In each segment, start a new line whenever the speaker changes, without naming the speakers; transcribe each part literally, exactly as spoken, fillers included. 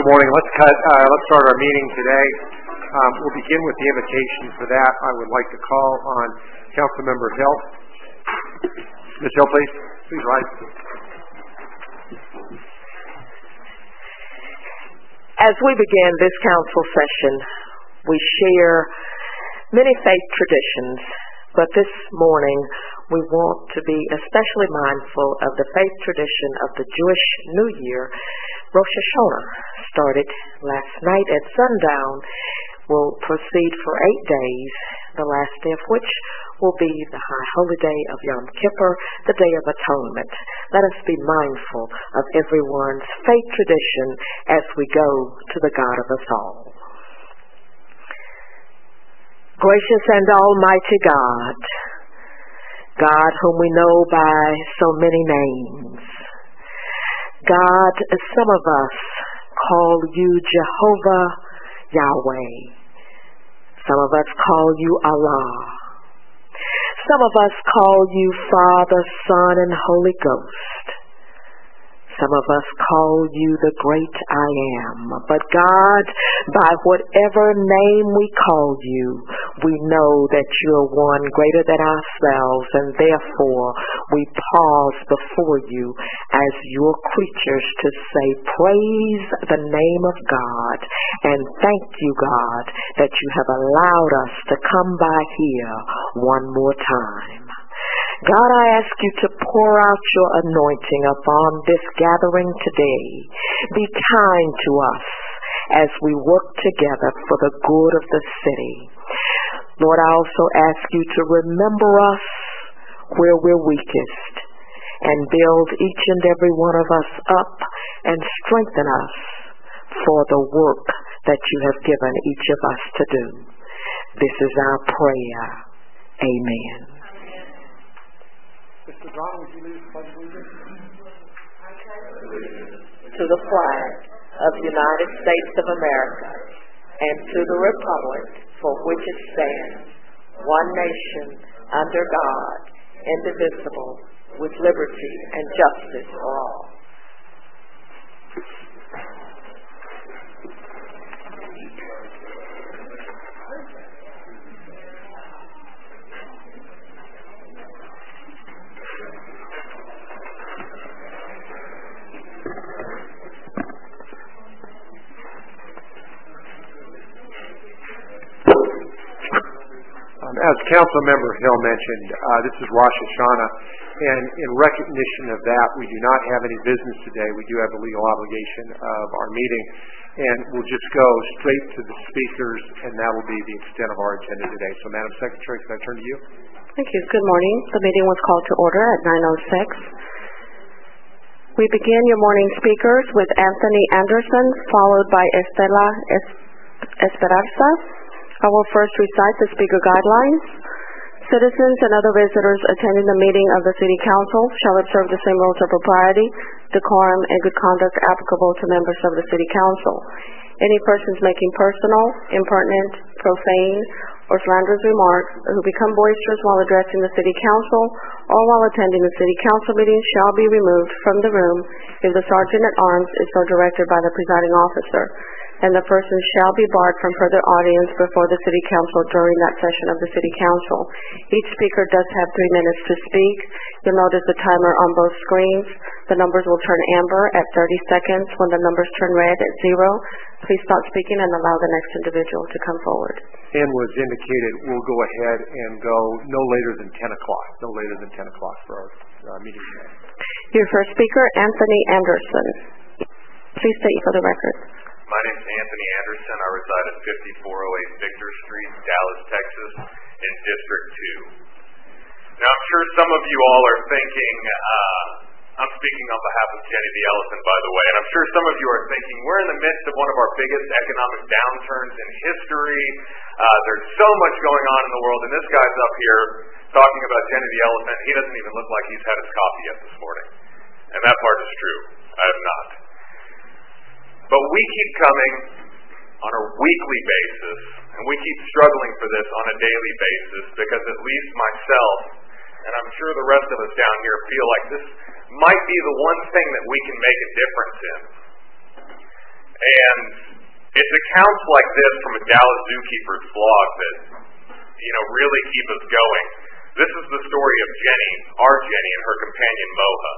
morning. Let's cut. Uh, let's start our meeting today. Um, we'll begin with the invitation. For that, I would like to call on Councilmember Hill. Miz Hill, please. Please rise.
As we begin this council session, we share many faith traditions, but this morning we want to be especially mindful of the faith tradition of the Jewish New Year. Rosh Hashanah started last night at sundown, will proceed for eight days, the last day of which will be the high holy day of Yom Kippur, the Day of Atonement. Let us be mindful of everyone's faith tradition as we go to the God of us all. Gracious and almighty God, God whom we know by so many names, God, some of us call you Jehovah Yahweh. Some of us call you Allah. Some of us call you Father, Son, and Holy Ghost. Some of us call you the great I am. But God, by whatever name we call you, we know that you're one greater than ourselves, and therefore we pause before you as your creatures to say, praise the name of God, and thank you, God, that you have allowed us to come by here one more time. God, I ask you to pour out your anointing upon this gathering today. Be kind to us as we work together for the good of the city. Lord, I also ask you to remember us where we're weakest and build each and every one of us up and strengthen us for the work that you have given each of us to do. This is our prayer. Amen.
Mister Brown, would you lead us by the allegiance?
To the flag of the United States of America and to the republic for which it stands, one nation, under God, indivisible, with liberty and justice for all.
As Councilmember Hill mentioned, uh, this is Rosh Hashanah, and in recognition of that, we do not have any business today. We do have the legal obligation of our meeting, and we'll just go straight to the speakers, and that will be the extent of our agenda today. So, Madam Secretary, can I turn to you?
Thank you. Good morning. The meeting was called to order at nine oh six. We begin your morning speakers with Anthony Anderson, followed by Estela Esperanza. I will first recite the speaker guidelines. Citizens and other visitors attending the meeting of the City Council shall observe the same rules of propriety, decorum, and good conduct applicable to members of the City Council. Any persons making personal, impertinent, profane, or slanderous remarks who become boisterous while addressing the City Council or while attending the City Council meeting shall be removed from the room if the Sergeant at Arms is so directed by the presiding officer, and the person shall be barred from further audience before the City Council during that session of the City Council. Each speaker does have three minutes to speak. You'll notice the timer on both screens. The numbers will turn amber at thirty seconds. When the numbers turn red at zero, please stop speaking and allow the next individual to come forward.
And was indicated, we'll go ahead and go no later than ten o'clock. No later than ten o'clock for our uh, meeting today.
Your first speaker, Anthony Anderson. Please state for the record.
My name is Anthony Anderson. I reside at fifty-four oh eight Victor Street, Dallas, Texas, in District two. Now, I'm sure some of you all are thinking, uh, I'm speaking on behalf of Jenny the Elephant, by the way, and I'm sure some of you are thinking, we're in the midst of one of our biggest economic downturns in history. Uh, there's so much going on in the world, and this guy's up here talking about Jenny the Elephant. He doesn't even look like he's had his coffee yet this morning. And that part is true. I have not. But we keep coming on a weekly basis, and we keep struggling for this on a daily basis, because at least myself, and I'm sure the rest of us down here, feel like this might be the one thing that we can make a difference in. And it's accounts like this from a Dallas zookeeper's blog that, you know, really keep us going. This is the story of Jenny, our Jenny, and her companion Moha.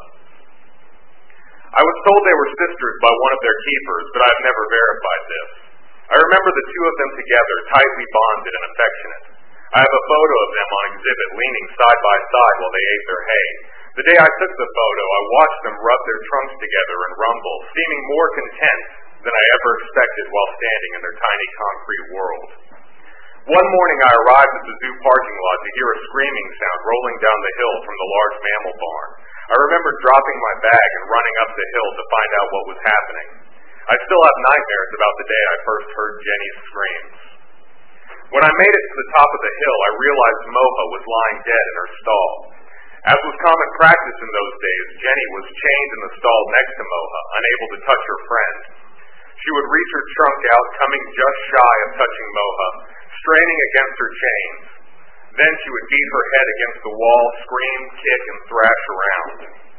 I was told they were sisters by one of their keepers, but I've never verified this. I remember the two of them together, tightly bonded and affectionate. I have a photo of them on exhibit, leaning side by side while they ate their hay. The day I took the photo, I watched them rub their trunks together and rumble, seeming more content than I ever expected while standing in their tiny concrete world. One morning I arrived at the zoo parking lot to hear a screaming sound rolling down the hill from the large mammal barn. I remember dropping my bag and running up the hill to find out what was happening. I still have nightmares about the day I first heard Jenny's screams. When I made it to the top of the hill, I realized Moha was lying dead in her stall. As was common practice in those days, Jenny was chained in the stall next to Moha, unable to touch her friend. She would reach her trunk out, coming just shy of touching Moha, straining against her chains. Then she would beat her head against the wall, scream, kick, and thrash around.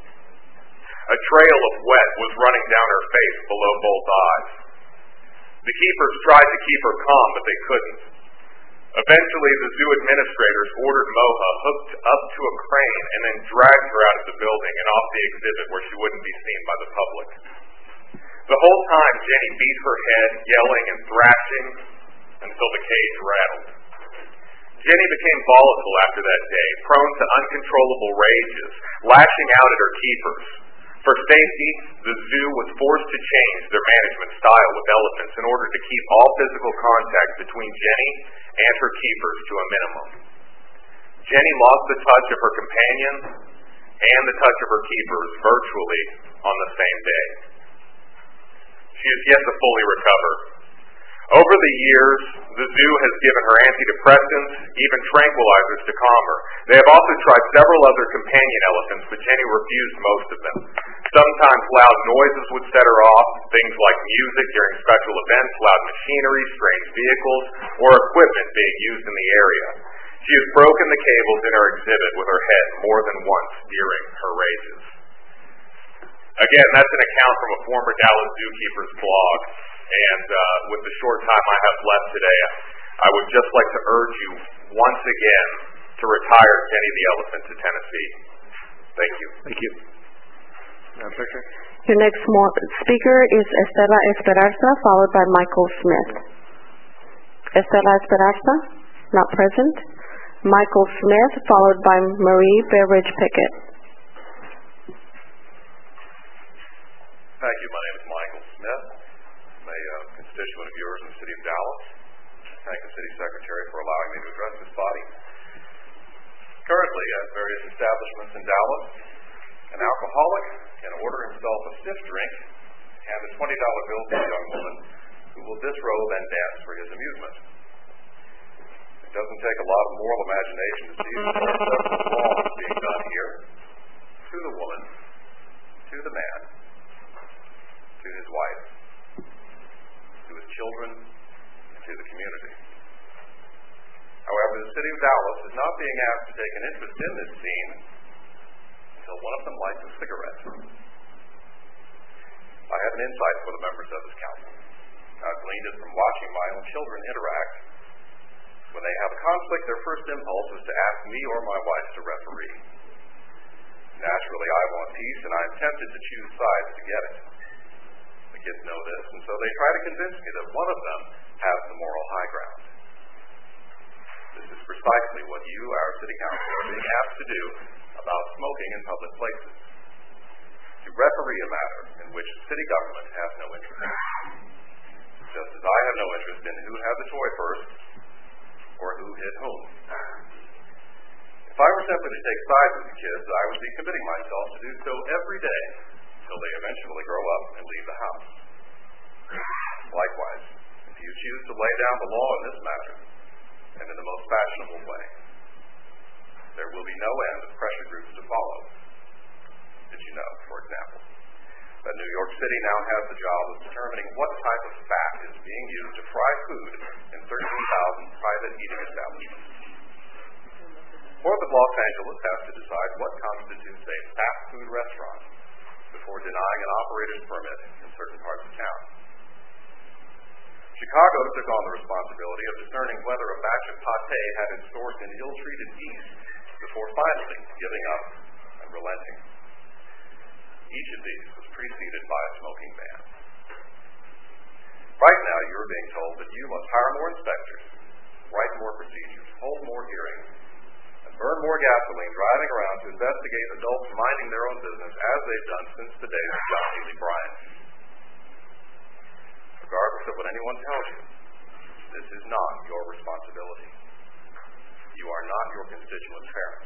A trail of wet was running down her face below both eyes. The keepers tried to keep her calm, but they couldn't. Eventually, the zoo administrators ordered Moha hooked up to a crane and then dragged her out of the building and off the exhibit where she wouldn't be seen by the public. The whole time, Jenny beat her head, yelling and thrashing until the cage rattled. Jenny became volatile after that day, prone to uncontrollable rages, lashing out at her keepers. For safety, the zoo was forced to change their management style with elephants in order to keep all physical contact between Jenny and her keepers to a minimum. Jenny lost the touch of her companion and the touch of her keepers virtually on the same day. She is yet to fully recover. Over the years, the zoo has given her antidepressants, even tranquilizers to calm her. They have also tried several other companion elephants, but Jenny refused most of them. Sometimes loud noises would set her off, things like music during special events, loud machinery, strange vehicles, or equipment being used in the area. She has broken the cables in her exhibit with her head more than once during her rages. Again, that's an account from a former Dallas zookeeper's blog. And uh, with the short time I have left today, I would just like to urge you once again to retire Jenny the elephant to Tennessee. Thank you.
Thank you. Madam Secretary.
Your next mo- speaker is Estela Esperanza, followed by Michael Smith. Estela Esperanza, not present. Michael Smith, followed by Marie Beveridge Pickett.
Thank you. My name is Michael Smith. I'm a uh, constituent of yours in the city of Dallas. Thank the city secretary for allowing me to address this body. Currently, at various establishments in Dallas, an alcoholic can order himself a stiff drink, hand a twenty dollar bill to a young woman who will disrobe and dance for his amusement. It doesn't take a lot of moral imagination to see that something wrong is being done here to the woman, to the man, to his wife, to his children, and to the community. However, the city of Dallas is not being asked to take an interest in this scene until one of them lights a cigarette. I have an insight for the members of this council. I've gleaned it from watching my own children interact. When they have a conflict, their first impulse is to ask me or my wife to referee. Naturally, I want peace, and I am tempted to choose sides to get it. The kids know this, and so they try to convince me that one of them has the moral high ground. This is precisely what you, our city council, are being asked to do about smoking in public places. To referee a matter in which city government has no interest. Just as I have no interest in who had the toy first or who hit whom. If I were simply to take sides with the kids, I would be committing myself to do so every day until they eventually grow up and leave the house. Likewise, if you choose to lay down the law in this matter, and in the most fashionable way, there will be no end of pressure groups to follow. Did you know, for example, that New York City now has the job of determining what type of fat is being used to fry food in thirteen thousand private eating establishments? Or that Los Angeles has to decide what constitutes a fast food restaurant before denying an operator's permit in certain parts of town. Chicago took on the responsibility of discerning whether a batch of pate had its source in ill-treated geese before finally giving up and relenting. Each of these was preceded by a smoking ban. Right now, you are being told that you must hire more inspectors, write more procedures, hold more hearings, and burn more gasoline driving around to investigate adults minding their own business as they've done since the days of John Healy Bryant. Regardless of what anyone tells you, this is not your responsibility. You are not your constituents' parents.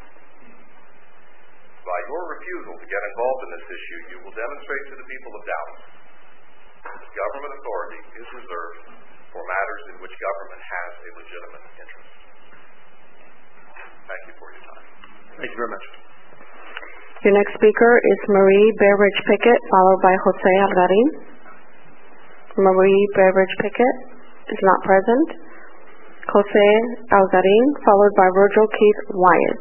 By your refusal to get involved in this issue, you will demonstrate to the people of Dallas that government authority is reserved for matters in which government has a legitimate interest. Thank you for your time.
Thank you very much.
Your next speaker is Marie Beveridge Pickett, followed by Jose Algarin. Marie Beveridge Pickett is not present. Jose Algarin, followed by Virgil Keith Wyatt.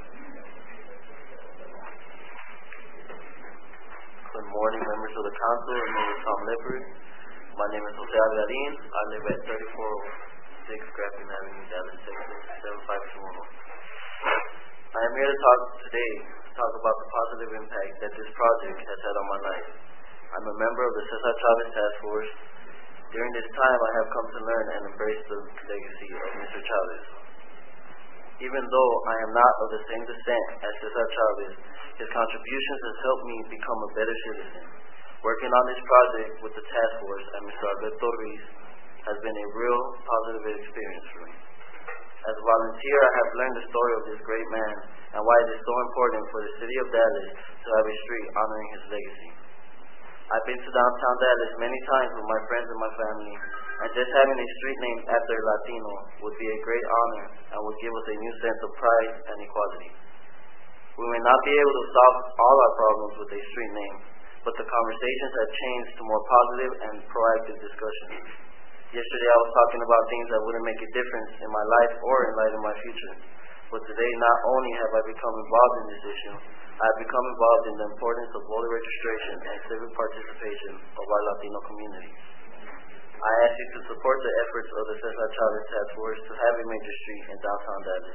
Good morning, members of the council. My name is Tom Lippert. My name is Jose Algarin. I live at thirty-four oh six Grafton Avenue, Dallas, Texas, seven five two one one. I am here to talk today to talk about the positive impact that this project has had on my life. I'm a member of the Cesar Chavez Task Force. During this time, I have come to learn and embrace the legacy of Mister Chavez. Even though I am not of the same descent as Cesar Chavez, his contributions has helped me become a better citizen. Working on this project with the task force and Mister Alberto Ruiz has been a real positive experience for me. As a volunteer, I have learned the story of this great man and why it is so important for the city of Dallas to have a street honoring his legacy. I've been to downtown Dallas many times with my friends and my family, and just having a street named after a Latino would be a great honor and would give us a new sense of pride and equality. We may not be able to solve all our problems with a street name, but the conversations have changed to more positive and proactive discussions. Yesterday I was talking about things that wouldn't make a difference in my life or in light of my future. But today not only have I become involved in this issue, I have become involved in the importance of voter registration and civic participation of our Latino community. I ask you to support the efforts of the Cesar Chavez Task Force to have a major street in downtown Dallas.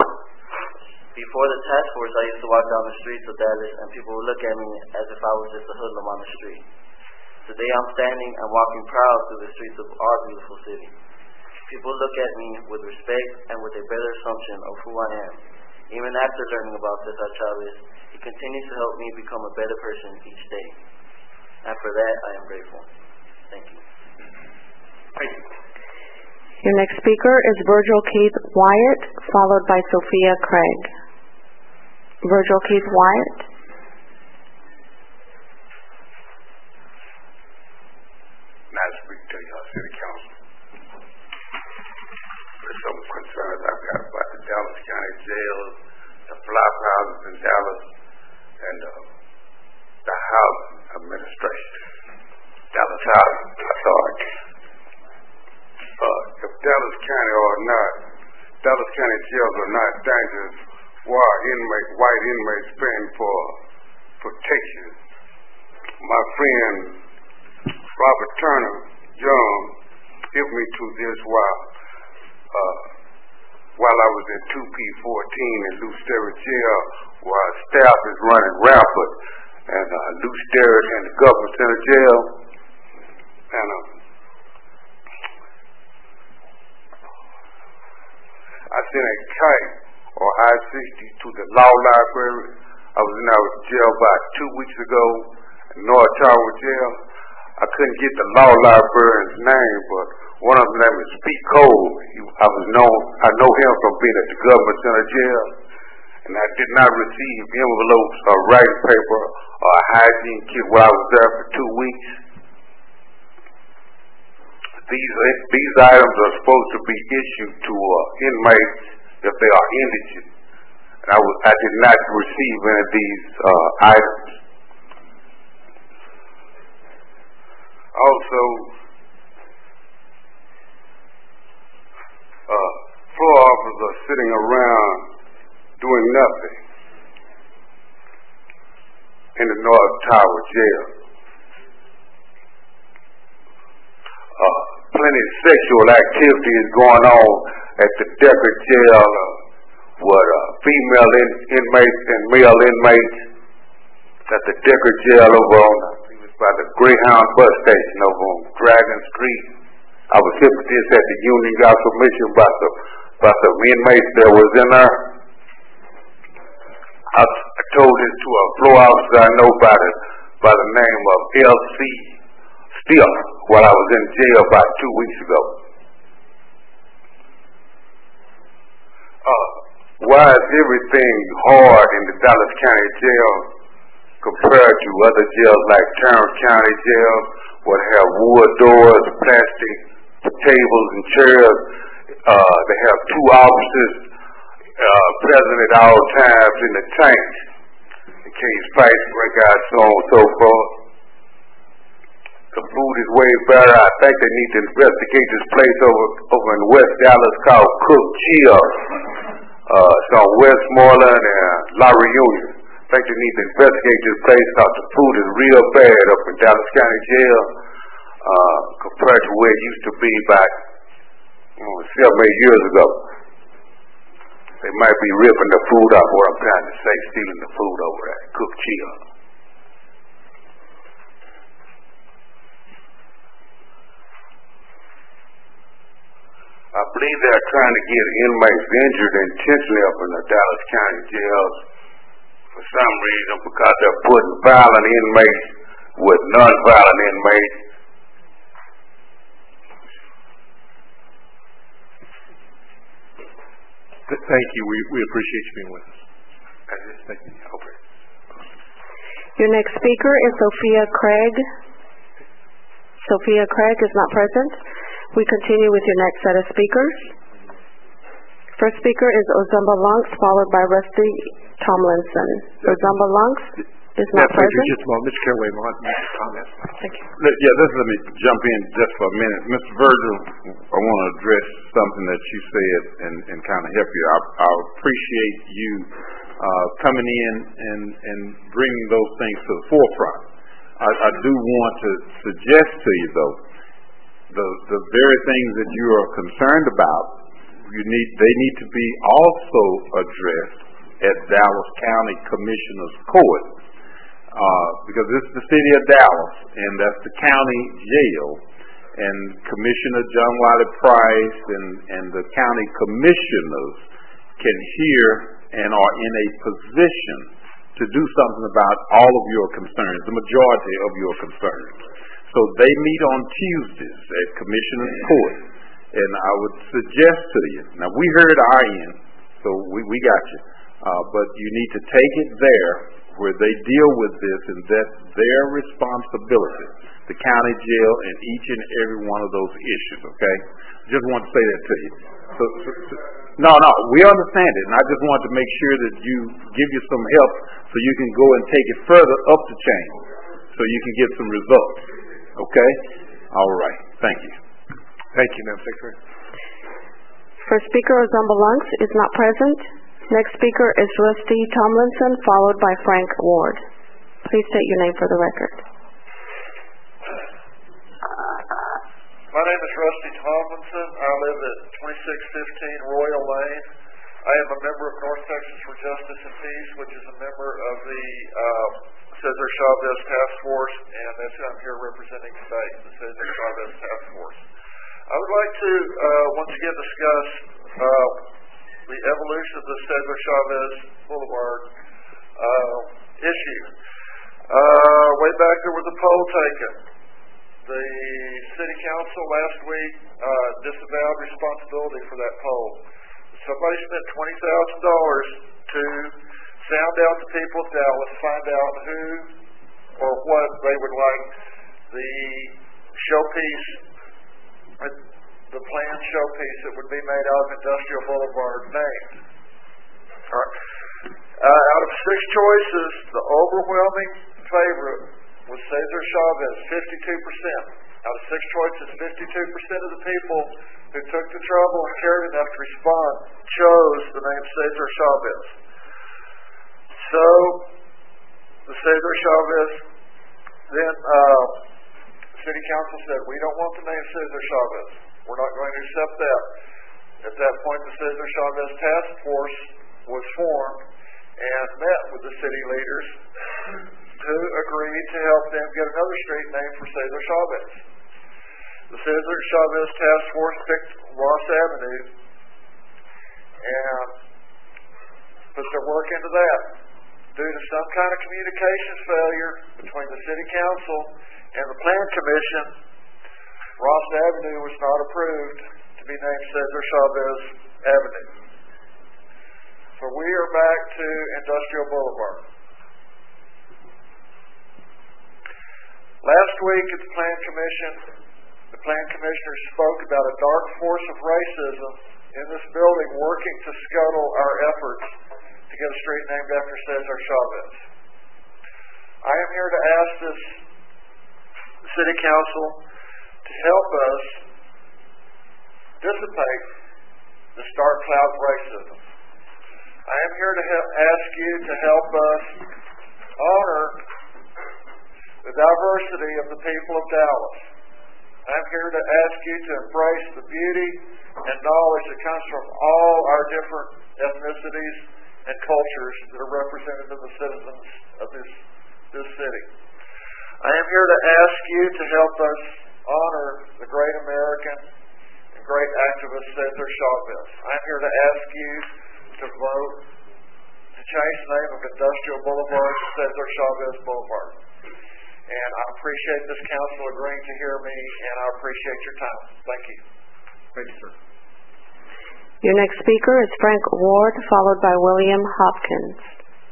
Before the task force, I used to walk down the streets of Dallas and people would look at me as if I was just a hoodlum on the street. Today I'm standing and walking proud through the streets of our beautiful city. People look at me with respect and with a better assumption of who I am. Even after learning about Cesar Chavez, he continues to help me become a better person each day. And for that, I am grateful. Thank you.
Thank you.
Your next speaker is Virgil Keith Wyatt, followed by Sophia Craig. Virgil Keith Wyatt.
Nice to speak to y'all, City Council. There's some concerns I've got about the Dallas County Jail, the flop houses in Dallas, and uh, the housing administration. Dallas Housing Authority. Uh, if Dallas County or not, Dallas County jails are not dangerous, why inmate, white inmates paying for protection. My friend Robert Turner Young helped me to this while uh, while I was in two P fourteen in Lou Sterrett Jail, while staff is running rampant, and uh, Lou Sterrett and the Government Center Jail, and uh, I sent a kite or I sixty to the law library. I was in our jail about two weeks ago in North Tower Jail. I couldn't get the law librarian's name, but one of them is Pete Cole. He, I was known, I know him from being at the Government Center Jail, and I did not receive envelopes or writing paper or a hygiene kit while I was there for two weeks. These these items are supposed to be issued to uh, inmates if they are indigent, and I was I did not receive any of these uh, items. Also, uh, floor officers are sitting around doing nothing in the North Tower Jail. Uh, many sexual activities going on at the Decker jail uh, with uh, female in, inmates and male inmates at the Decker jail over on uh, by the Greyhound bus station over on Dragon Street. I was here for this at the Union Gospel Mission about the about the inmates that was in there. I, I told this to a floor officer I know by the by the name of L C Steele while I was in jail about two weeks ago. Uh, why is everything hard in the Dallas County Jail compared to other jails like Tarrant County Jail, where they have wood doors, plastic tables and chairs? Uh, they have two officers uh, present at all times in the tank in case fights break out, so on and so forth. The food is way better. I think they need to investigate this place over over in West Dallas called Cook Chill. Uh, it's on Westmoreland and La Reunion. I think they need to investigate this place because the food is real bad up in Dallas County Jail uh, compared to where it used to be back oh, seven, eight years ago. They might be ripping the food off, what I'm trying to say, stealing the food over at Cook Chill. I believe they're trying to get inmates injured intentionally up in the Dallas County jails for some reason because they're putting violent inmates with non-violent inmates.
Thank you. We, we appreciate you being with us. Thank you. Okay.
Your next speaker is Sophia Craig. Sophia Craig is not present. We continue with your next set of speakers. First speaker is Ozumba Lunks, followed by Rusty Tomlinson. Ozumba Lunks is not
yes,
present.
Just a moment. Mister Caraway, want to make a comment?
Thank you.
Yeah, just let me jump in just for a minute. Mister Virgil, I want to address something that you said and, and kind of help you. I, I appreciate you uh, coming in and, and bringing those things to the forefront. I, I do want to suggest to you, though, the the very things that you are concerned about, you need they need to be also addressed at Dallas County Commissioner's Court, uh, because this is the city of Dallas, and that's the county jail, and Commissioner John Wiley Price and, and the county commissioners can hear and are in a position to do something about all of your concerns, the majority of your concerns. So they meet on Tuesdays at Commissioner's Court, and I would suggest to you, now we heard our end, so we, we got you, uh, but you need to take it there where they deal with this, and that's their responsibility, the county jail and each and every one of those issues, okay? Just want to say that to you. So, so, so, no, no, we understand it, and I just want to make sure that you give you some help so you can go and take it further up the chain so you can get some results. Okay? All right. Thank you.
Thank you, Madam Secretary.
First speaker, Ozumba Lunks, is not present. Next speaker is Rusty Tomlinson, followed by Frank Ward. Please state your name for the record.
My name is Rusty Tomlinson. I live at twenty-six fifteen Royal Lane. I am a member of North Texas for Justice and Peace, which is a member of the uh, Cesar Chavez Task Force, and that's who I'm here representing today, the Cesar Chavez Task Force. I would like to uh, once again discuss uh, the evolution of the Cesar Chavez Boulevard uh, issue. Uh, way back there was a poll taken. The city council last week uh, disavowed responsibility for that poll. Somebody spent twenty thousand dollars to sound out the people of Dallas, find out who or what they would like the showpiece, the planned showpiece that would be made out of Industrial Boulevard named. All right. Uh, out of six choices, the overwhelming favorite was Cesar Chavez, fifty-two percent. Out of six choices, fifty-two percent of the people who took the trouble and cared enough to respond chose the name Cesar Chavez. So, the Cesar Chavez then uh, City Council said, we don't want the name Cesar Chavez. We're not going to accept that. At that point, the Cesar Chavez Task Force was formed and met with the city leaders to agree to help them get another street name for Cesar Chavez. The Cesar Chavez Task Force picked Ross Avenue and put their work into that. Due to some kind of communications failure between the City Council and the Plan Commission, Ross Avenue was not approved to be named Cesar Chavez Avenue. So we are back to Industrial Boulevard. Last week at the Plan Commission, the Plan Commissioners spoke about a dark force of racism in this building working to scuttle our efforts to get a street named after Cesar Chavez. I am here to ask this City Council to help us dissipate the dark cloud of racism. I am here to help, ask you to help us honor the diversity of the people of Dallas. I am here to ask you to embrace the beauty and knowledge that comes from all our different ethnicities and cultures that are represented in the citizens of this, this city. I am here to ask you to help us honor the great American and great activist Cesar Chavez. I am here to ask you to vote to change the name of Industrial Boulevard to Cesar Chavez Boulevard. And I appreciate this council agreeing to hear me, and I appreciate your time. Thank you.
Thank you, sir.
Your next speaker is Frank Ward, followed by William Hopkins.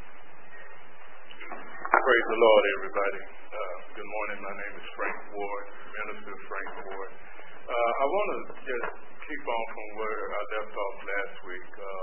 Praise the Lord, everybody. Uh, good morning. My name is Frank Ward, Minister Frank Ward. Uh, I want to just keep on from where I left off last week. Uh,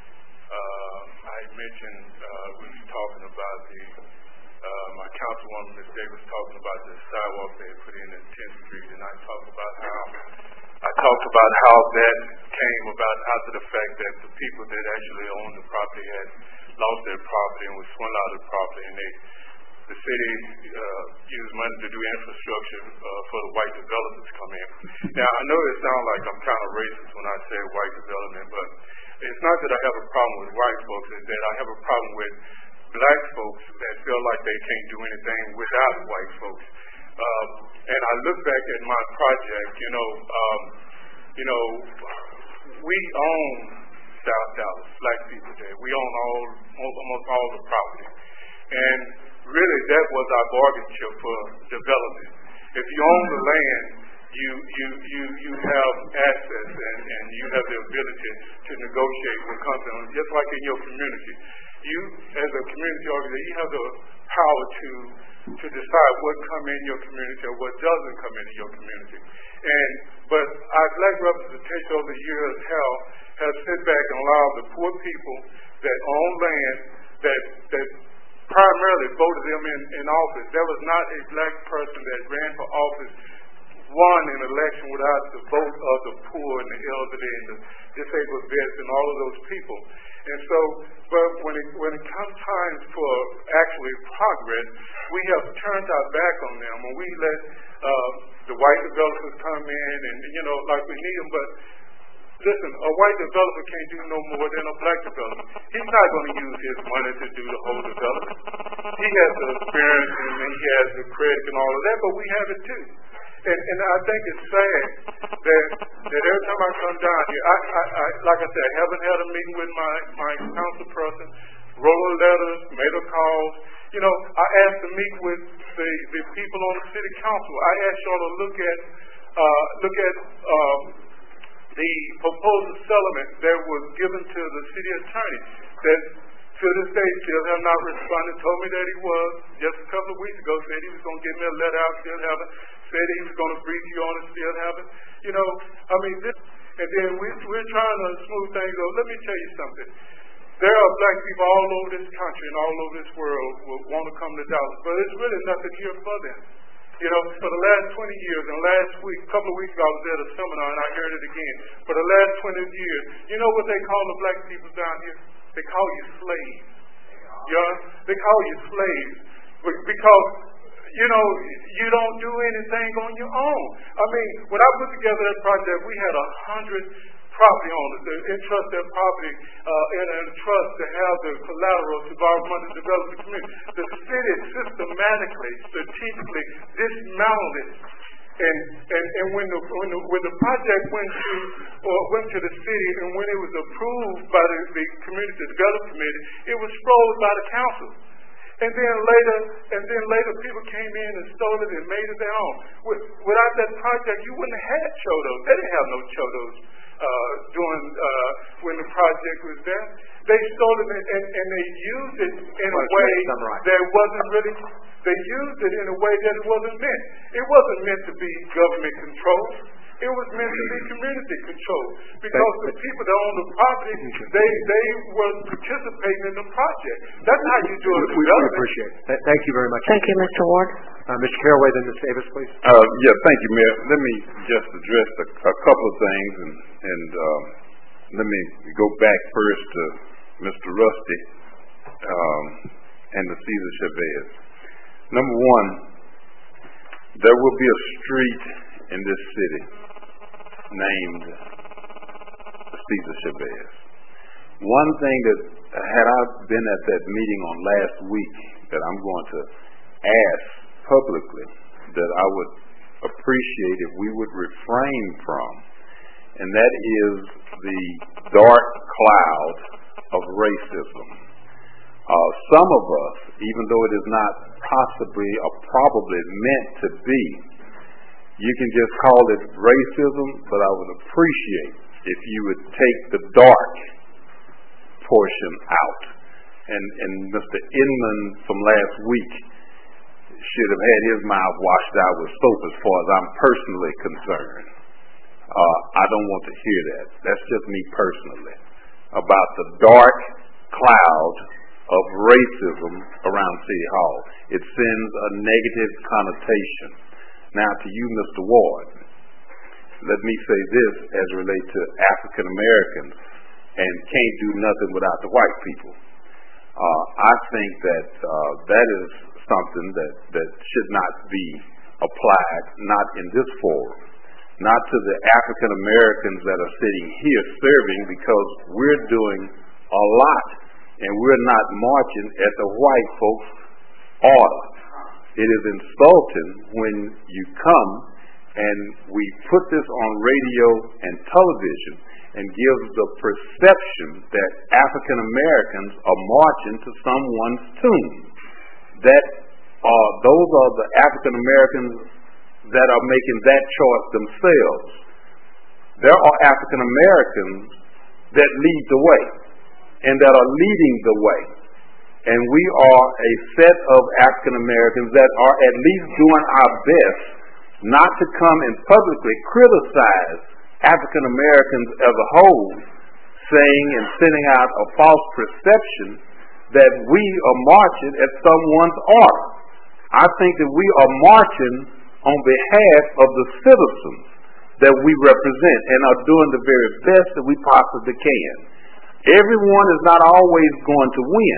uh, I mentioned uh, we were talking about the Uh, my councilwoman, Miz Davis, talking about the sidewalk they had put in in tenth street, and I talked about how I talked about how that came about after the fact that the people that actually owned the property had lost their property and was swung out of the property, and they, the city uh, used money to do infrastructure uh, for the white developers to come in. Now, I know it sounds like I'm kind of racist when I say white development, but it's not that I have a problem with white folks, it's that I have a problem with black folks that feel like they can't do anything without white folks. Um, and I look back at my project, you know, um, you know, we own South Dallas, black people there. We own all, almost all the property. And really that was our bargain chip for development. If you own the land, you you you you have access and, and you have the ability to negotiate with companies, just like in your community. You, as a community organization, you have the power to to decide what come in your community or what doesn't come into your community. And but our black representation over the years have have sit back and allowed the poor people that own land that that primarily voted them in, in office. There was not a black person that ran for office, won an election without the vote of the poor and the elderly and the disabled vets and all of those people. And so, but when it when it comes time for actually progress, we have turned our back on them. When we let uh, the white developers come in, and you know, like we need them, but listen, a white developer can't do no more than a black developer. He's not going to use his money to do the whole development. He has the experience and he has the credit and all of that, but we have it too. And, and I think it's sad that that every time I come down here, I, I, I like I said, I haven't had a meeting with my, my council person, wrote letters, made a calls. You know, I asked to meet with the, the people on the city council. I asked y'all to look at uh, look at um, the proposed settlement that was given to the city attorney that to this day still have not responded, told me that he was, just a couple of weeks ago, said he was going to give me a letter out, still haven't, said he was going to brief you on it, still haven't. You know, I mean, this, and then we, we're trying to smooth things over. Let me tell you something. There are black people all over this country and all over this world who want to come to Dallas, but it's really nothing here for them. You know, for the last twenty years, and last week, a couple of weeks ago, I was at a seminar and I heard it again. For the last twenty years, you know what they call the black people down here? They call you slaves. You know, they call you slaves because you know, you don't do anything on your own. I mean, when I put together that project, we had a hundred property owners that entrust their property uh, in a trust to have the collateral to borrow money to develop the community. The city systematically, strategically dismantled it. And, and, and when the when the when the project went to or went to the city, and when it was approved by the, the community development committee, it was froze by the council. And then later, and then later, people came in and stole it and made it their own. With, without that project, you wouldn't have had chodos. They didn't have no chodos uh, during uh, when the project was there. They stole it and, and, and they used it in a way that wasn't really. They used it in a way that it wasn't meant. It wasn't meant to be government control. It was meant to be community control, because the people that own the property, they they were participating in the project. That's how you do it.
We, we appreciate it. Th- thank you very much.
Thank you, Mister Ward.
Uh, Mister Caraway, then Miz Davis, please.
Uh, yeah, thank you, Mayor. Let me just address a, a couple of things, and, and um, let me go back first to Mister Rusty um, and the Cesar Chavez. Number one, there will be a street in this city named Cesar Chavez. One thing that, had I been at that meeting on last week, that I'm going to ask publicly that I would appreciate if we would refrain from, and that is the dark cloud of racism. Uh, some of us, even though it is not possibly or probably meant to be, you can just call it racism, but I would appreciate if you would take the dark portion out. And, and Mister Inman from last week should have had his mouth washed out with soap as far as I'm personally concerned. Uh, I don't want to hear that. That's just me personally. About the dark cloud of racism around City Hall. It sends a negative connotation. Now to you, Mister Ward, let me say this as it relates to African Americans and can't do nothing without the white people. Uh, I think that uh, that is something that, that should not be applied, not in this forum, not to the African Americans that are sitting here serving, because we're doing a lot and we're not marching at the white folks' order. It is insulting when you come and we put this on radio and television and give the perception that African Americans are marching to someone's tune. That uh, those are the African Americans that are making that choice themselves. There are African Americans that lead the way and that are leading the way. And we are a set of African Americans that are at least doing our best not to come and publicly criticize African Americans as a whole, saying and sending out a false perception that we are marching at someone's order. I think that we are marching on behalf of the citizens that we represent and are doing the very best that we possibly can. Everyone is not always going to win,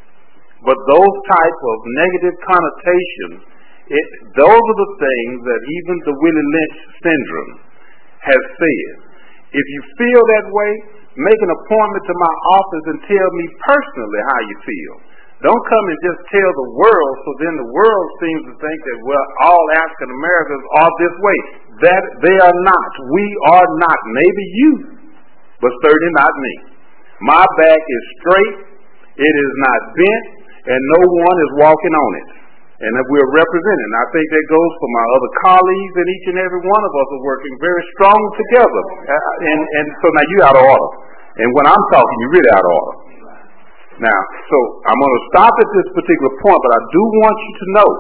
but those type of negative connotations, it, those are the things that even the Willie Lynch syndrome has said. If you feel that way, make an appointment to my office and tell me personally how you feel. Don't come and just tell the world, so then the world seems to think that, well, all African Americans are this way. That they are not. We are not. Maybe you, but certainly not me. My back is straight, it is not bent, and no one is walking on it. And that we're representing. I think that goes for my other colleagues, and each and every one of us are working very strong together. Uh, and, and so now you're out of order. And when I'm talking, you're really out of order. Now, so I'm going to stop at this particular point, but I do want you to know,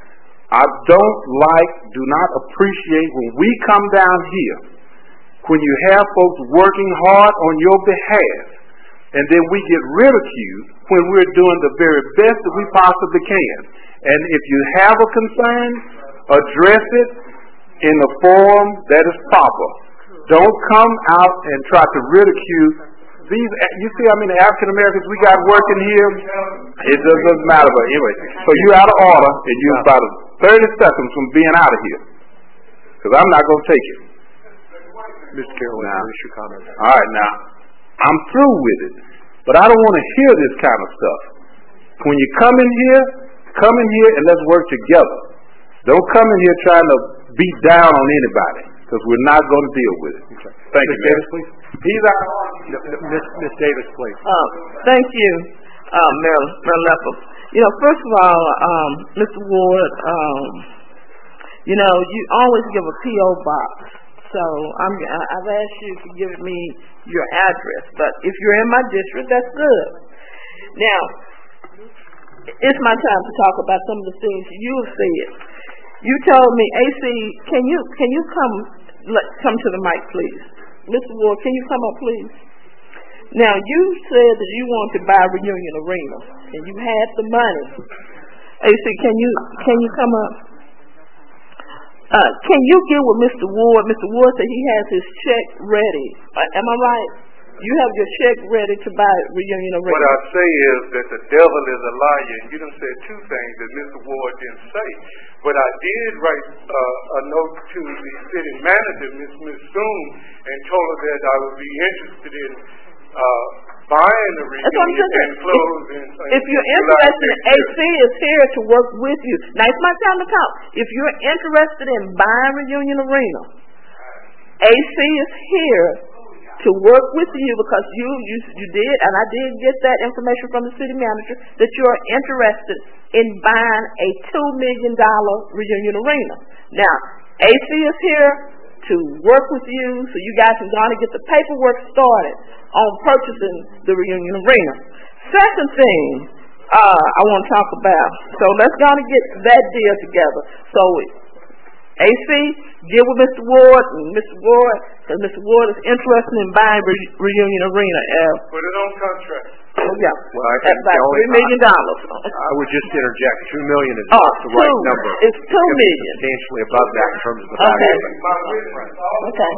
I don't like, do not appreciate when we come down here, when you have folks working hard on your behalf, and then we get ridiculed when we're doing the very best that we possibly can. And if you have a concern, address it in the form that is proper. Don't come out and try to ridicule these. You see, I mean, the African Americans we got working here, it doesn't matter. But anyway, so you're out of order, and you're about to thirty seconds from being out of here. Because I'm not going to take it.
Mister Carroll,
now,
finish your comment.
All right, now, I'm through with it. But I don't want to hear this kind of stuff. When you come in here, come in here and let's work together. Don't come in here trying to beat down on anybody, because we're not going to deal with it. Okay. Thank
Miz
you,
Davis, please.
He's out.
No, no, Miz Miz Davis, please.
Uh, thank you, uh, Mayor, Mayor Lepper. You know, first of all, um, Mister Ward, um, you know, you always give a P O box. So I'm, I've asked you to give me your address. But if you're in my district, that's good. Now, it's my time to talk about some of the things you have said. You told me, A C, can you can you come let, come to the mic, please? Mister Ward, can you come up, please? Now, you said that you wanted to buy Reunion Arena, and you had the money. A C, can you can you come up? Uh, can you get with Mister Ward? Mister Ward said he has his check ready. Uh, am I right? You have your check ready to buy Reunion Arena.
What I say is that the devil is a liar. And you done said two things that Mister Ward didn't say. But I did write uh, a note to the city manager, Miz Miz Soon, and told her that I would be interested in uh, buying the Reunion and clothes.
If,
and,
if you're interested, A C is here to work with you. Now it's my time to talk. If you're interested in buying Reunion Arena, A C is here to work with you, because you, you you did, and I did get that information from the city manager, that you're interested in buying a two million dollars Reunion Arena. Now, A C is here to work with you, so you guys can go on and get the paperwork started on purchasing the Reunion Arena. Second thing uh, I want to talk about, so let's go on and get that deal together. So A C, get with Mister Ward, and Mister Ward, because Mister Ward is interested in buying Re- Reunion Arena. Uh,
Put it on contract.
Oh, yeah.
Well, I
That's
think
about
the only-
three million dollars.
I would just interject. Two million is
Oh,
not the right
two.
number.
It's two million.
Substantially above that in terms of the
Okay.
value.
Okay.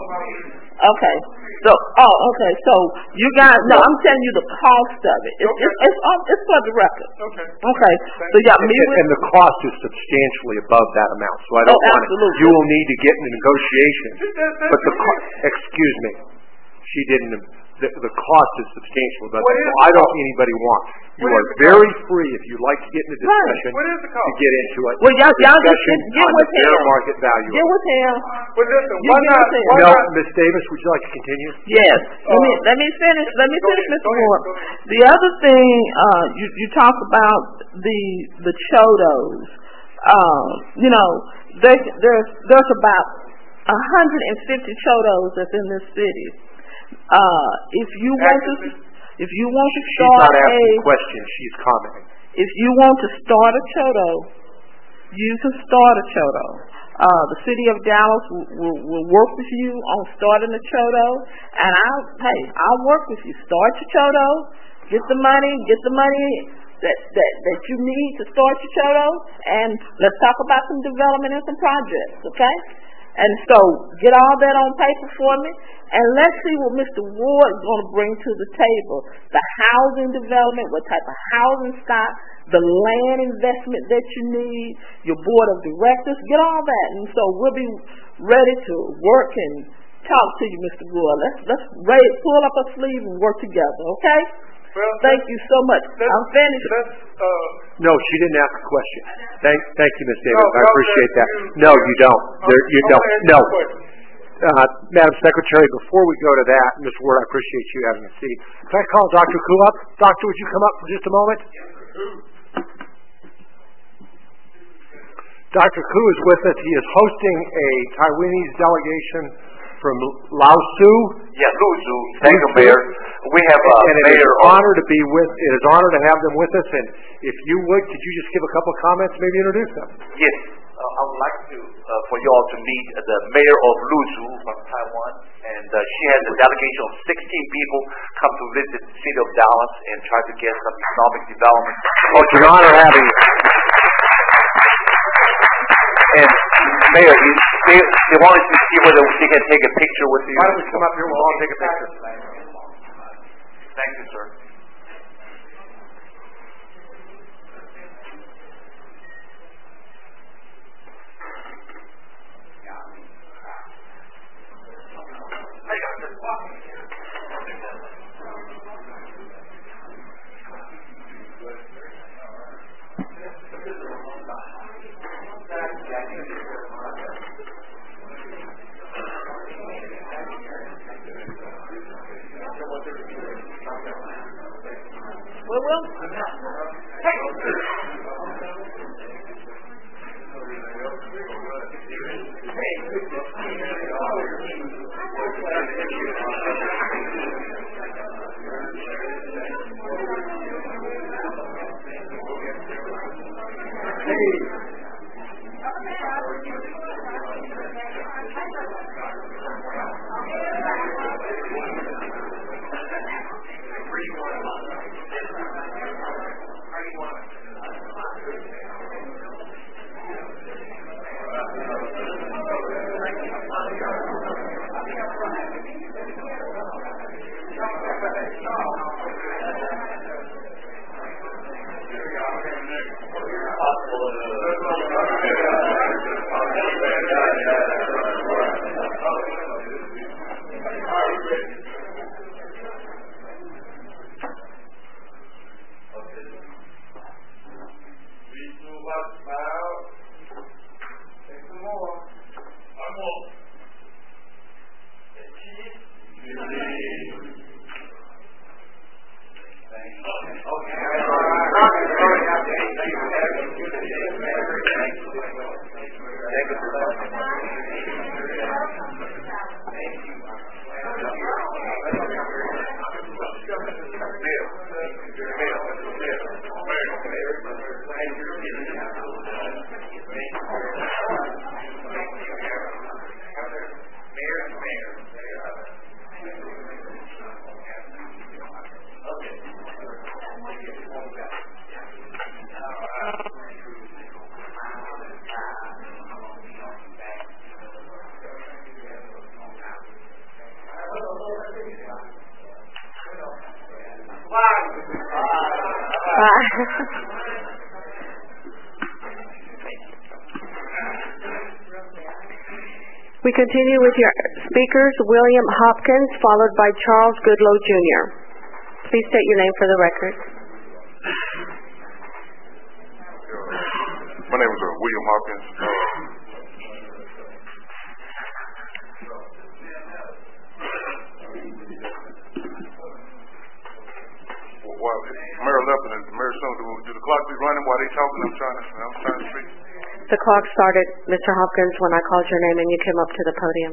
Okay. So, oh, okay. So you guys, no, I'm telling you the cost of it. It's,
Okay.
it's, it's, on, it's for the record.
Okay.
Okay. So you got me
And,
with.
and the cost is substantially above that amount. So I don't
Oh,
want to.
absolutely.
You will need to get into negotiations.
That- that's
But the
okay.
co- excuse me, she didn't. The, the cost is substantial, but
What is
so I
the
don't
cost?
think anybody wants. You
What
are
is the
very free, if you'd like to get into
Right.
discussion,
What is the
to
cost?
get into it.
Well, y'all, y'all just
Discussion
get, get
on
with
the fair
him.
market value.
Get
of it.
with him.
But listen,
You
why
get
not?
with him.
Why
No,
not?
Miz Davis, would you like to continue?
Yes. Let me
Uh,
let me finish. Let me
go
finish,
ahead,
Mister
go ahead,
Ward.
go ahead.
The other thing, uh, you you talk about the the chodos. Um, you know, there there's there's about a hundred and fifty chodos that's in this city. Uh, if you want to, if you want to
She's
start
not
a,
asking questions, she's commenting.
if you want to start a chodo, you can start a chodo. Uh, the city of Dallas will, will, will work with you on starting a chodo, and I'll, hey, I'll work with you. Start your chodo, get the money, get the money that, that, that you need to start your chodo, and let's talk about some development and some projects, okay? And so, get all that on paper for me, and let's see what Mister Ward is going to bring to the table. The housing development, what type of housing stock, the land investment that you need, your board of directors, get all that. And so we'll be ready to work and talk to you, Mister Ward. Let's, let's raise, pull up our sleeves and work together, okay?
Well,
Thank you so much. I'm finished.
Let's, uh,
No, she didn't ask a question. Thank, thank you, Miz Davis.
No,
I
no,
appreciate that.
you-
No, you don't. There, you
I'll
don't.
answer
No.
the question.
Uh, Madam Secretary, before we go to that, Miz Ward, I appreciate you having a seat. Can I call Doctor Koo up? Doctor, would you come up for just a moment? Doctor Koo is with us. He is hosting a Taiwanese delegation from Laosu.
Yes, Luzu. Thank you, Mayor. We have a
and it is
mayor
an honor to be with. It is an honor to have them with us. And if you would, could you just give a couple of comments, maybe introduce them?
Yes, uh, I would like to uh, for you all to meet the mayor of Luzu from Taiwan, and uh, she has a delegation of sixteen people come to visit the city of Dallas and try to get some economic development.
Oh, it's an honor having you.
And Mayor, he, they, they wanted to see whether they can take a picture with you.
Why don't we come up here? We'll all take a picture.
Thank you, sir.
Well, well. We continue with your speakers, William Hopkins, followed by Charles Goodlow, Junior Please state your name for the record.
My name is uh, William Hopkins. Uh, while Mayor Lepin and Mayor Stone, do, do the clock be running while they talking? I'm trying to, I'm trying to speak.
The clock started, Mister Hopkins, when I called your name and you came up to the podium.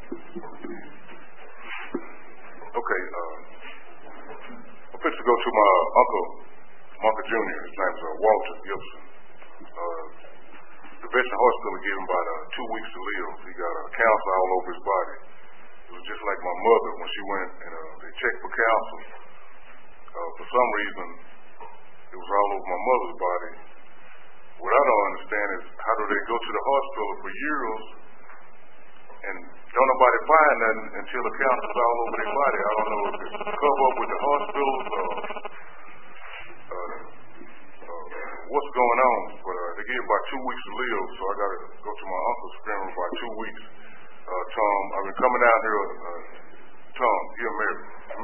Okay. Uh, I'm fixing to go to my uncle, Martha Junior His name is uh, Walter Gibson. Uh, the Veteran Hospital gave him about uh, two weeks to live. He got uh, cancer all over his body. It was just like my mother when she went and uh, they checked for cancer. Uh, for some reason, it was all over my mother's body. What I don't understand is how do they go to the hospital for years and don't nobody find nothing until the cancer's all over their body. I don't know if it's cover up with the hospitals or uh, uh, what's going on. But uh, they gave about two weeks to live, so I got to go to my uncle's funeral for about two weeks. Uh, Tom, I've been coming down here. Uh, Tom, you're married.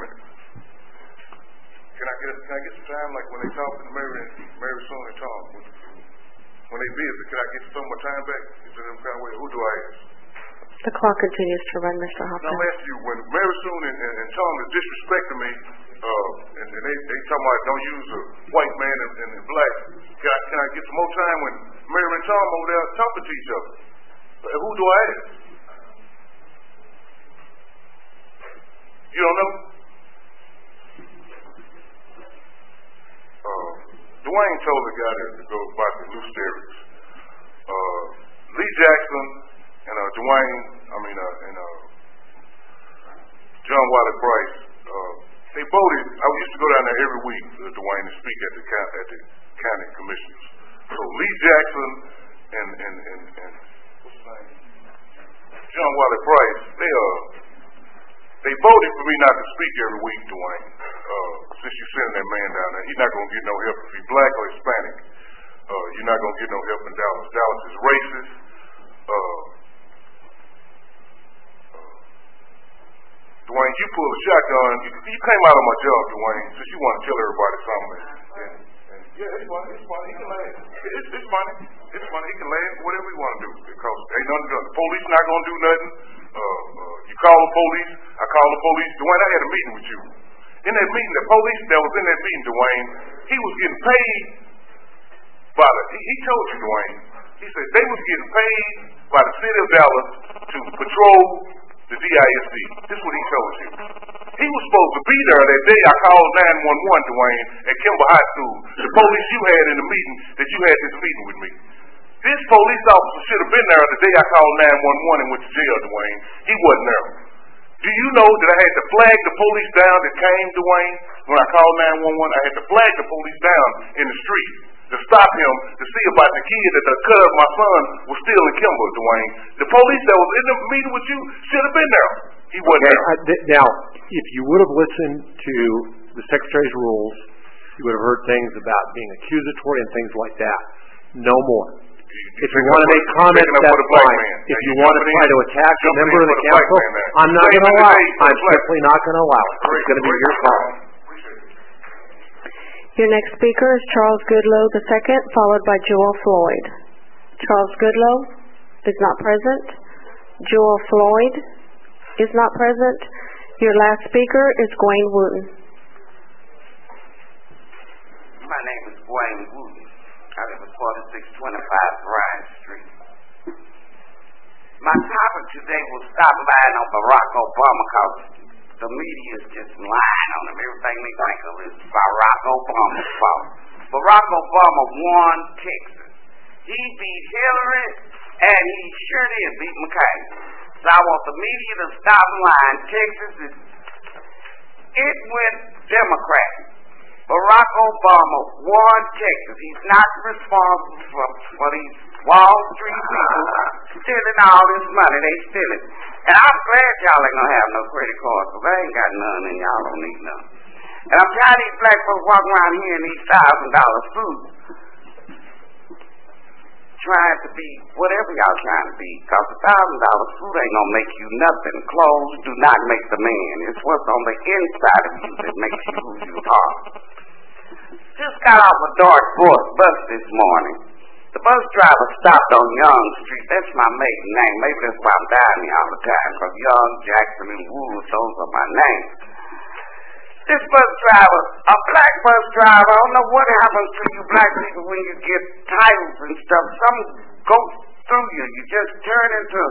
Can I get can I get some time, like when they talk to Mary and Mary Soon and Tom? When they visit, can I get some more time back? Is there some kind of way? Who do I ask?
The clock continues to run, Mister Hopkins.
Now, I'm asking you, when Mary Soon and, and, and Tom is disrespecting me, uh, and, and they, they talking about don't use a white man and, and, and black, can I, can I get some more time when Mary and Tom over there talking to each other? But who do I ask? You don't know? Uh, Dwayne told the guy to go about the loose lyrics. Uh, Lee Jackson and uh, Dwayne, I mean, uh, and uh, John Wiley Price, uh, they voted. I used to go down there every week, uh, Dwayne, to speak at the at the county commissioners. So Lee Jackson and and and, and what's his name? John Wiley Price, they uh they voted for me not to speak every week, Dwayne. Uh, since you sending that man down there, he's not gonna get no help if he's black or Hispanic. Uh, you're not gonna get no help in Dallas. Dallas is racist. Uh, uh, Dwayne, you pulled a shotgun. You, you came out on my job, Dwayne, since you want to tell everybody something. And, and yeah, it's funny. It's funny. He can laugh. It's, it's funny. It's funny. He can laugh whatever he want to do because ain't nothing done. The police not gonna do nothing. Uh, uh, you call the police. I call the police. Dwayne, I had a meeting with you. In that meeting, the police that was in that meeting, Dwayne, he was getting paid by the. He, he told you, Dwayne. He said they was getting paid by the city of Dallas to patrol the D I S D. This is what he told you. He was supposed to be there that day I called nine one one, Dwayne, at Kimball High School. The police you had in the meeting that you had this meeting with me. This police officer should have been there the day I called nine one one and went to jail, Dwayne. He wasn't there. Do you know that I had to flag the police down that came, Dwayne? When I called nine one one, I had to flag the police down in the street to stop him to see about the kid that the cuz my son was still in Kimball, Dwayne. The police that was in the meeting with you should have been there. He wasn't
okay,
there.
I, th- now, if you would have listened to the Secretary's rules, you would have heard things about being accusatory and things like that. No more. If you want to make comments, that's fine. If you want to try to attack a member of the council, I'm not going to allow it. I'm simply not going to allow it. It's going to be your call.
Your next speaker is Charles Goodloe the second, followed by Joel Floyd. Charles Goodloe is not present. Joel Floyd is not present. Your last speaker is Gwen Wooten.
My name is Gwen Wooten. I live at forty-six twenty-five Bryant Street. My topic today will stop lying on Barack Obama because the media is just lying on him. Everything they think of is Barack Obama's fault. Barack Obama won Texas. He beat Hillary, and he sure did beat McCain. So I want the media to stop lying. Texas is, it went Democrat. Barack Obama won Texas. He's not responsible for, for these Wall Street people stealing all this money. They steal it. And I'm glad y'all ain't gonna have no credit cards, because I ain't got none and y'all don't need none. And I'm tired of these black folks walking around here in these thousand dollar suits trying to be whatever y'all trying to be, because a thousand dollar suit ain't gonna make you nothing. Clothes do not make the man. It's what's on the inside of you that makes you who you are. Just got off a dark bus this morning. The bus driver stopped on Young Street. That's my maiden name. Maybe that's why I'm down here all the time, because Young, Jackson, and Woods, those are my names. This bus driver, a black bus driver, I don't know what happens to you black people when you get titles and stuff. Some go through you. You just turn into,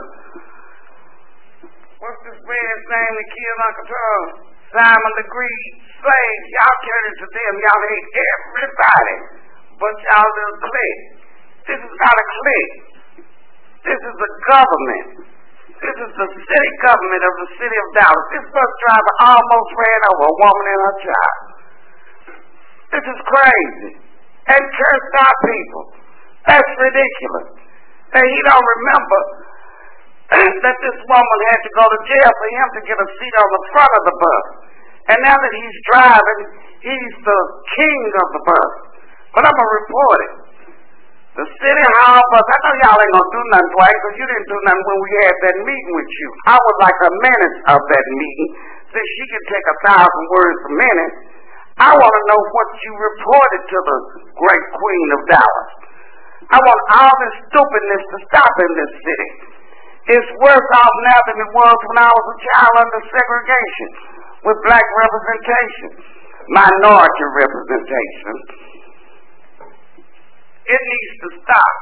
what's this man's name that killed Uncle Charles? Simon Legree. Slaves. Y'all turn into them. Y'all hate everybody but y'all little clique. This is not a clique. This is the government. This is the city government of the city of Dallas. This bus driver almost ran over a woman and her child. This is crazy. And cursed our people. That's ridiculous. And he don't remember that this woman had to go to jail for him to get a seat on the front of the bus. And now that he's driving, he's the king of the bus. But I'm going to report it. The city hall bus, I know y'all ain't going to do nothing twice, because you didn't do nothing when we had that meeting with you. I would like a minute of that meeting, since she can take a thousand words a minute. I want to know what you reported to the great queen of Dallas. I want all this stupidness to stop in this city. It's worse off now than it was when I was a child under segregation, with black representation, minority representation. It needs to stop.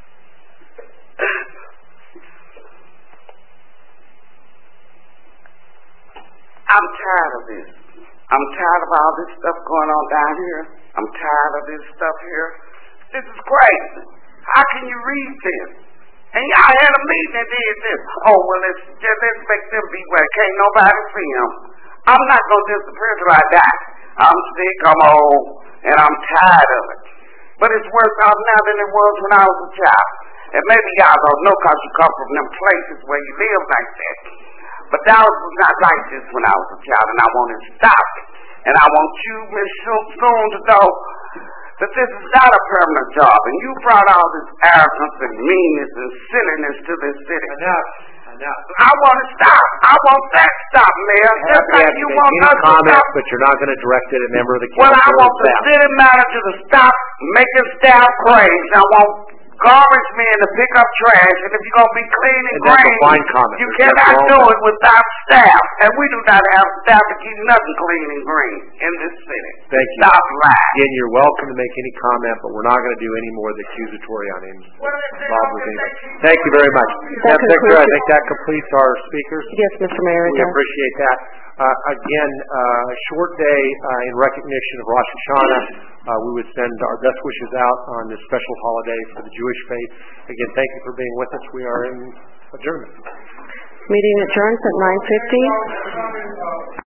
I'm tired of this. I'm tired of all this stuff going on down here. I'm tired of this stuff here. This is crazy. How can you read this? And y'all had a meeting and did this. Oh, well, let's, just, let's make them be where can't nobody see them. I'm not going to disappear till I die. I'm sick, I'm old, and I'm tired of it. But it's worse off now than it was when I was a child. And maybe y'all don't know because you come from them places where you live like that. But Dallas was not like this when I was a child, and I want to stop it. And I want you, Miss Soon, to know that this is not a permanent job. And you brought all this arrogance and meanness and silliness to this city.
Enough. Now,
I want to stop. I want that to stop, Mayor. Just
happy to
like
have
you
you
want
make
us
any
to
comments,
stop.
but you're not going to direct it at a member of the
Well,
council
I
or
want the
staff.
city manager to stop making staff crazy. I want garbage men to pick up trash, and if you're going to be clean and,
And that's a
green,
fine comment.
you
There's
cannot
nothing
do
wrong with
it without staff. And we do not have staff to keep nothing clean and green in this city.
Thank you.
Stop lying.
Again, you're welcome to make any comment, but we're not going to do any more of the accusatory on him. Bob Rosino. Thank you very much.
That
Madam Secretary, I
concludes-
think that completes our speakers.
Yes, Mister Mayor, it
We
does.
appreciate that. Uh, again, uh, a short day uh, in recognition of Rosh Hashanah. Uh, we would send our best wishes out on this special holiday for the Jewish faith. Again, thank you for being with us. We are in adjournment.
Meeting adjourns at nine fifty.